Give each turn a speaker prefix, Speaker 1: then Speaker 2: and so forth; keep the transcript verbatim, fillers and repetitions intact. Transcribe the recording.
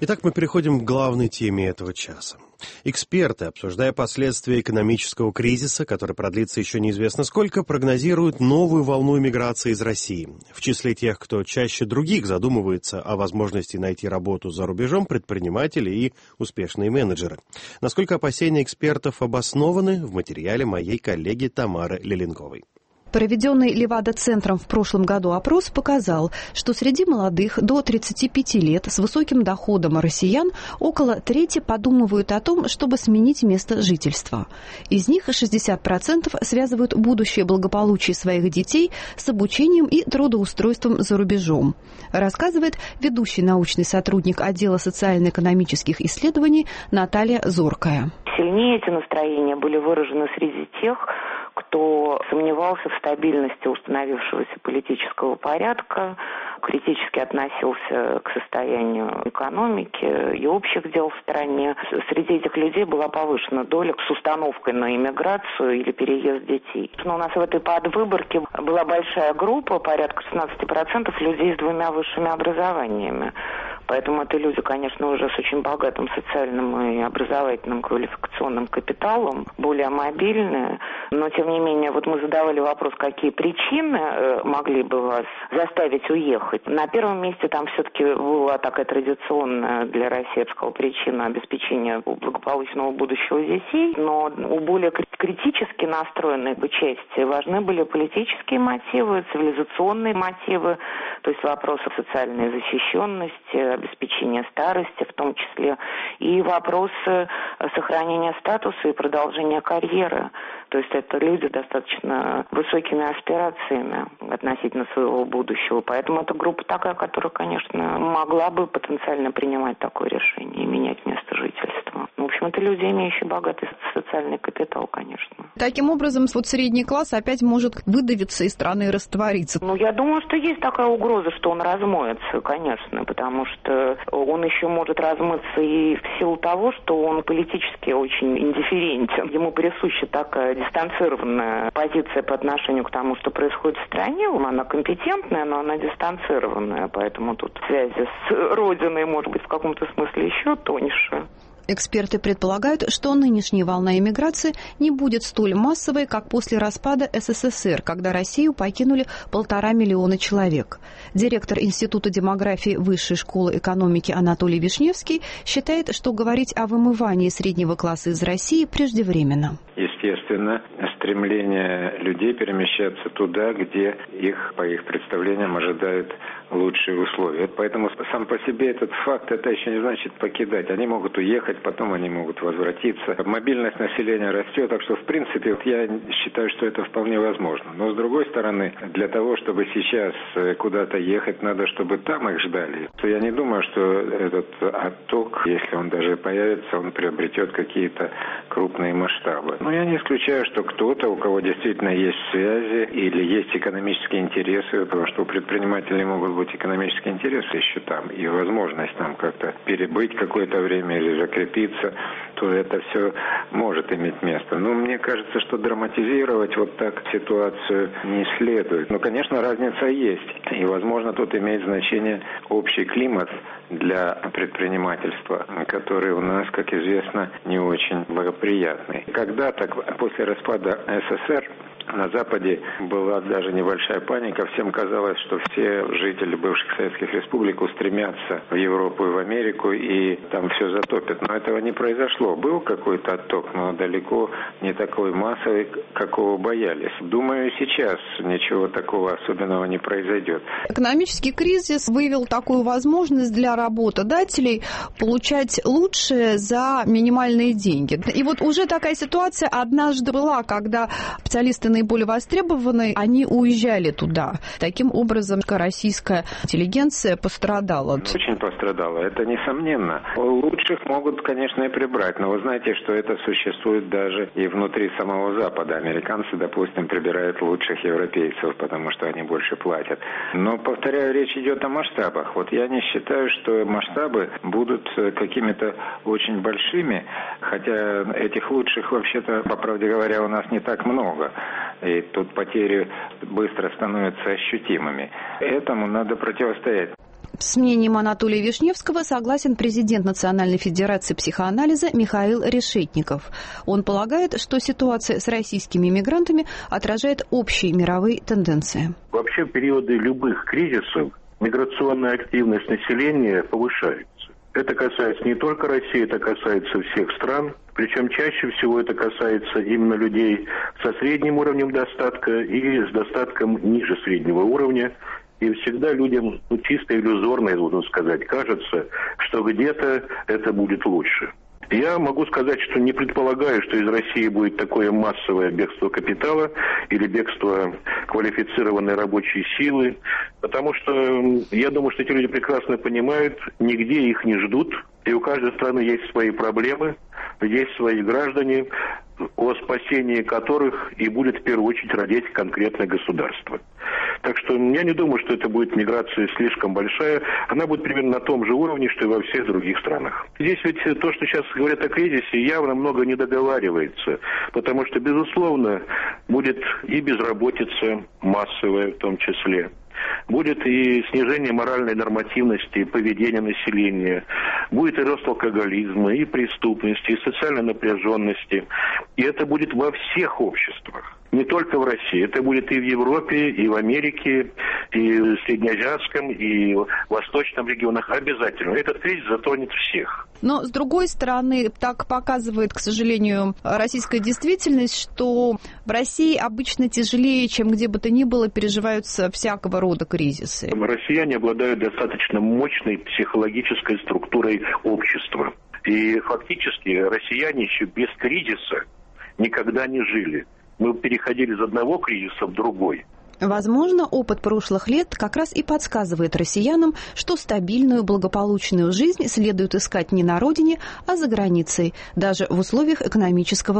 Speaker 1: Итак, мы переходим к главной теме этого часа. Эксперты, обсуждая последствия экономического кризиса, который продлится еще неизвестно сколько, прогнозируют новую волну эмиграции из России. В числе тех, кто чаще других задумывается о возможности найти работу за рубежом, предприниматели и успешные менеджеры. Насколько опасения экспертов обоснованы, в материале моей коллеги Тамары Леленковой.
Speaker 2: Проведенный Левада-центром в прошлом году опрос показал, что среди молодых до тридцати пяти лет с высоким доходом россиян около трети подумывают о том, чтобы сменить место жительства. Из них шестьдесят процентов связывают будущее благополучие своих детей с обучением и трудоустройством за рубежом, рассказывает ведущий научный сотрудник отдела социально-экономических исследований Наталья Зоркая.
Speaker 3: Сильнее эти настроения были выражены среди тех, кто сомневался в стабильности установившегося политического порядка, критически относился к состоянию экономики и общих дел в стране. Среди этих людей была повышена доля с установкой на иммиграцию или переезд детей. Но у нас в этой подвыборке была большая группа, порядка шестнадцать процентов людей с двумя высшими образованиями. Поэтому это люди, конечно, уже с очень богатым социальным и образовательным квалификационным капиталом, более мобильные. Но, тем не менее, вот мы задавали вопрос, какие причины могли бы вас заставить уехать. На первом месте там все-таки была такая традиционная для России, я бы сказала, причина обеспечения благополучного будущего детей. Но у более критически настроенной бы части важны были политические мотивы, цивилизационные мотивы, то есть вопросы социальной защищенности, обеспечения старости в том числе, и вопросы сохранения статуса и продолжения карьеры. То есть это люди с достаточно высокими аспирациями относительно своего будущего. Поэтому это группа такая, которая, конечно, могла бы потенциально принимать такое решение и менять место жительства. В общем, это люди, имеющие богатый социальный капитал, конечно.
Speaker 2: Таким образом, вот средний класс опять может выдавиться из страны и раствориться.
Speaker 3: Ну, я думаю, что есть такая угроза, что он размоется, конечно, потому что он еще может размыться и в силу того, что он политически очень индифферентен. Ему присуща такая дистанцированная позиция по отношению к тому, что происходит в стране. Она компетентная, но она дистанцированная, поэтому тут связи с Родиной, может быть, в каком-то смысле еще тоньше.
Speaker 2: Эксперты предполагают, что нынешняя волна эмиграции не будет столь массовой, как после распада СССР, когда Россию покинули полтора миллиона человек. Директор Института демографии Высшей школы экономики Анатолий Вишневский считает, что говорить о вымывании среднего класса из России преждевременно.
Speaker 4: Естественно, стремление людей перемещаться туда, где их, по их представлениям, ожидают лучшие условия. Поэтому сам по себе этот факт, это еще не значит покидать. Они могут уехать, потом они могут возвратиться. Мобильность населения растет, так что, в принципе, я считаю, что это вполне возможно. Но, с другой стороны, для того, чтобы сейчас куда-то ехать, надо, чтобы там их ждали. То я не думаю, что этот отток, если он даже появится, он приобретет какие-то крупные масштабы. Но я не исключаю, что кто-то, у кого действительно есть связи или есть экономические интересы, потому что у предпринимателей могут быть экономические интересы еще там, и возможность там как-то перебыть какое-то время или закрепиться, то это все может иметь место. Но мне кажется, что драматизировать вот так ситуацию не следует. Но, конечно, разница есть. И, возможно, тут имеет значение общий климат для предпринимательства, который у нас, как известно, не очень благоприятный. Когда-то, после распада СССР, на Западе была даже небольшая паника. Всем казалось, что все жители бывших советских республик устремятся в Европу и в Америку, и там все затопят. Но этого не произошло. Был какой-то отток, но далеко не такой массовый, какого боялись. Думаю, сейчас ничего такого особенного не произойдет.
Speaker 2: Экономический кризис выявил такую возможность для работодателей получать лучшее за минимальные деньги. И вот уже такая ситуация однажды была, когда специалисты наиболее востребованные, они уезжали туда. Таким образом, российская интеллигенция пострадала.
Speaker 4: Очень пострадала, это несомненно. Лучших могут, конечно, и прибрать, но вы знаете, что это существует даже и внутри самого Запада. Американцы, допустим, прибирают лучших европейцев, потому что они больше платят. Но, повторяю, речь идет о масштабах. Вот я не считаю, что масштабы будут какими-то очень большими, хотя этих лучших, вообще-то, по правде говоря, у нас не так много. И тут потери быстро становятся ощутимыми. Этому надо противостоять.
Speaker 2: С мнением Анатолия Вишневского согласен президент Национальной федерации психоанализа Михаил Решетников. Он полагает, что ситуация с российскими мигрантами отражает общие мировые тенденции.
Speaker 5: Вообще в периоды любых кризисов миграционная активность населения повышается. Это касается не только России, это касается всех стран. Причем чаще всего это касается именно людей со средним уровнем достатка и с достатком ниже среднего уровня. И всегда людям, ну, чисто иллюзорно, я должен сказать, кажется, что где-то это будет лучше. Я могу сказать, что не предполагаю, что из России будет такое массовое бегство капитала или бегство квалифицированной рабочей силы, потому что я думаю, что эти люди прекрасно понимают, нигде их не ждут, и у каждой страны есть свои проблемы, есть свои граждане, о спасении которых и будет в первую очередь родить конкретное государство. Так что я не думаю, что это будет миграция слишком большая. Она будет примерно на том же уровне, что и во всех других странах. Здесь ведь то, что сейчас говорят о кризисе, явно много не договаривается. Потому что, безусловно, будет и безработица массовая в том числе. Будет и снижение моральной нормативности, и поведения населения. Будет и рост алкоголизма, и преступности, и социальной напряженности. И это будет во всех обществах. Не только в России. Это будет и в Европе, и в Америке, и в Среднеазиатском, и в Восточном регионах. Обязательно. Этот кризис затронет всех.
Speaker 2: Но, с другой стороны, так показывает, к сожалению, российская действительность, что в России обычно тяжелее, чем где бы то ни было, переживаются всякого рода кризисы.
Speaker 5: Россияне обладают достаточно мощной психологической структурой общества. И фактически россияне еще без кризиса никогда не жили. Мы переходили из одного кризиса в другой.
Speaker 2: Возможно, опыт прошлых лет как раз и подсказывает россиянам, что стабильную, благополучную жизнь следует искать не на родине, а за границей, даже в условиях экономического